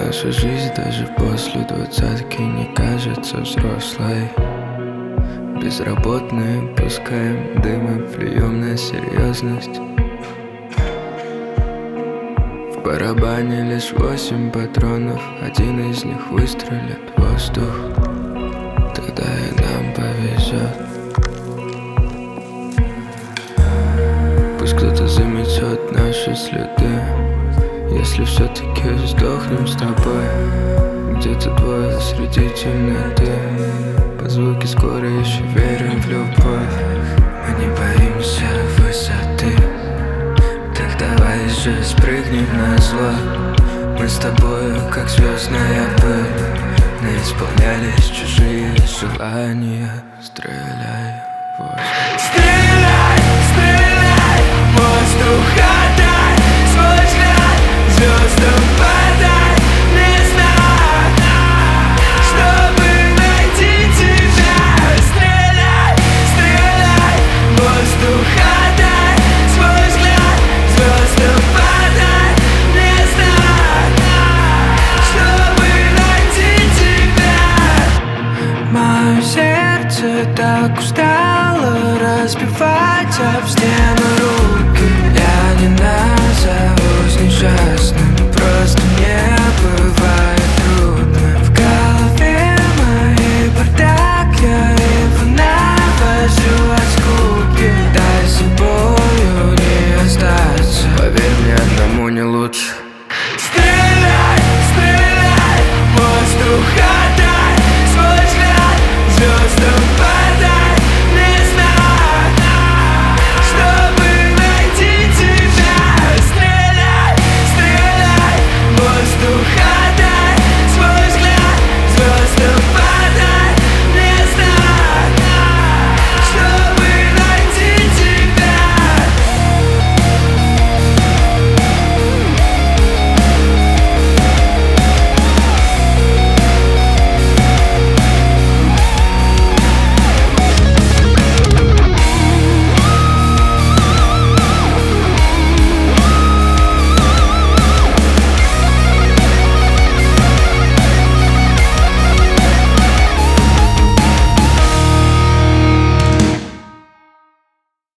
Наша жизнь даже после двадцатки не кажется взрослой. Безработные пускаем дым и плюем на серьезность. В барабане лишь 8 патронов, один из них выстрелит в воздух. Тогда и нам повезет. Пусть кто-то заметет наши следы, если все-таки сдохнем с тобой. Где-то двое среди темноты, по звуке скоро еще верим в любовь. Мы не боимся высоты, так давай же спрыгнем на зло. Мы с тобою как звездная пыль, не исполнялись чужие желания. Стреляй в воздух. Стреляй, стреляй, в воздух отдай свой взгляд, звездам подай мне знак, чтобы найти тебя. Стреляй, стреляй, в воздух отдай свой взгляд, звездам подай мне знак, чтобы найти тебя. Мое сердце так устало разбивать об стену.